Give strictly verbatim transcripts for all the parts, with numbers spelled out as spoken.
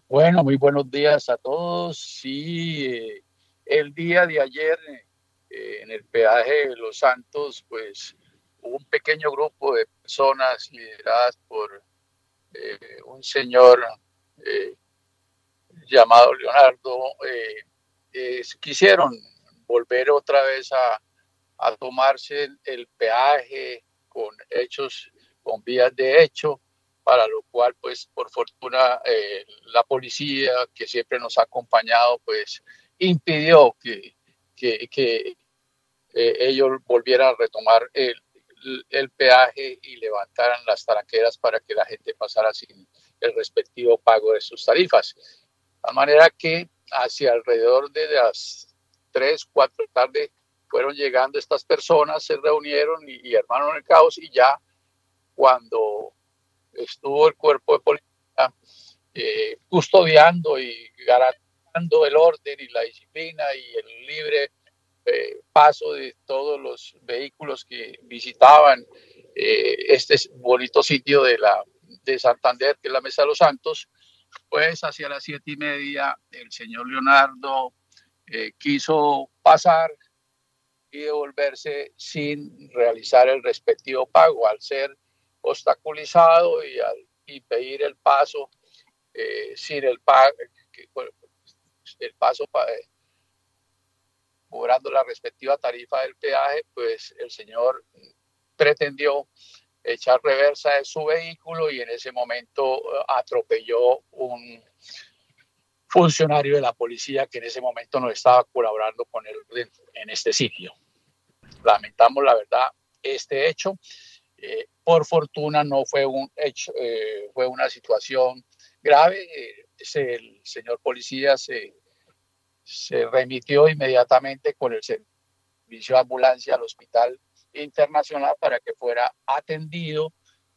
Bueno, muy buenos días a todos. Sí, eh, el día de ayer eh, en el peaje de Los Santos, pues hubo un pequeño grupo de personas lideradas por eh, un señor eh, llamado Leonardo. Eh, eh, quisieron volver otra vez a, a tomarse el, el peaje con hechos, con vías de hecho, para lo cual, pues, por fortuna, eh, la policía, que siempre nos ha acompañado, pues, impidió que, que, que eh, ellos volvieran a retomar el, el peaje y levantaran las taranqueras para que la gente pasara sin el respectivo pago de sus tarifas. De manera que hacia alrededor de las tres, cuatro de la tarde fueron llegando estas personas, se reunieron y, y armaron el caos, y ya cuando estuvo el cuerpo de policía eh, custodiando y garantizando el orden y la disciplina y el libre eh, paso de todos los vehículos que visitaban eh, este bonito sitio de, la, de Santander, que es la Mesa de los Santos, pues hacia las siete y media el señor Leonardo eh, quiso pasar y devolverse sin realizar el respectivo pago, al ser obstaculizado y al impedir el paso eh, sin el, pago, el paso eh, cobrando la respectiva tarifa del peaje, pues el señor pretendió echar reversa de su vehículo y en ese momento uh, atropelló un funcionario de la policía que en ese momento no estaba colaborando con el orden en este sitio. Lamentamos, la verdad, este hecho. Eh, por fortuna no fue un hecho, eh, fue una situación grave. Eh, el señor policía se, se remitió inmediatamente con el servicio de ambulancia al Hospital Internacional para que fuera atendido,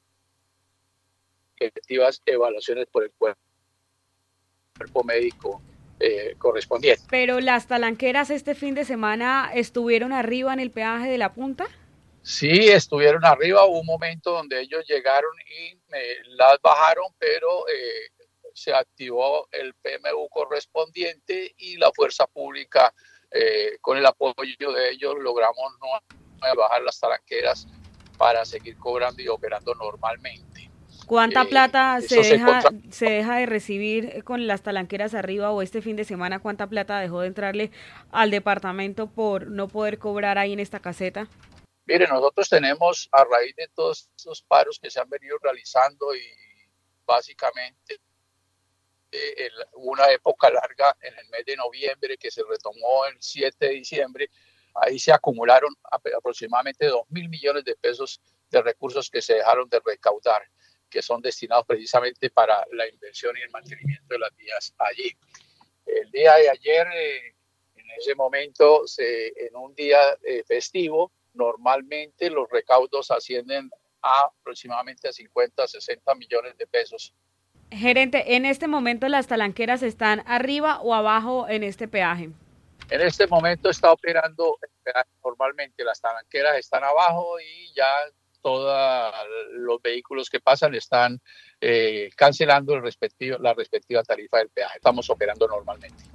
efectivas evaluaciones por el cuerpo médico eh, correspondiente. Pero las talanqueras este fin de semana estuvieron arriba en el peaje de la Punta. Sí, estuvieron arriba. Hubo un momento donde ellos llegaron y eh, las bajaron, pero eh, se activó el P M U correspondiente y la fuerza pública, eh, con el apoyo de ellos, logramos no bajar las talanqueras para seguir cobrando y operando normalmente. ¿Cuánta Eh, plata se eso se deja, contra... se deja de recibir con las talanqueras arriba, o este fin de semana cuánta plata dejó de entrarle al departamento por no poder cobrar ahí en esta caseta? Mire, nosotros tenemos, a raíz de todos estos paros que se han venido realizando y básicamente eh, el, una época larga en el mes de noviembre que se retomó el siete de diciembre, ahí se acumularon aproximadamente dos mil millones de pesos de recursos que se dejaron de recaudar, que son destinados precisamente para la inversión y el mantenimiento de las vías allí. El día de ayer, eh, en ese momento, se, en un día eh, festivo, normalmente los recaudos ascienden a aproximadamente a cincuenta, sesenta millones de pesos. Gerente, ¿en este momento las talanqueras están arriba o abajo en este peaje? En este momento está operando normalmente, las talanqueras están abajo y ya todos los vehículos que pasan están eh, cancelando el respectivo, la respectiva tarifa del peaje. Estamos operando normalmente.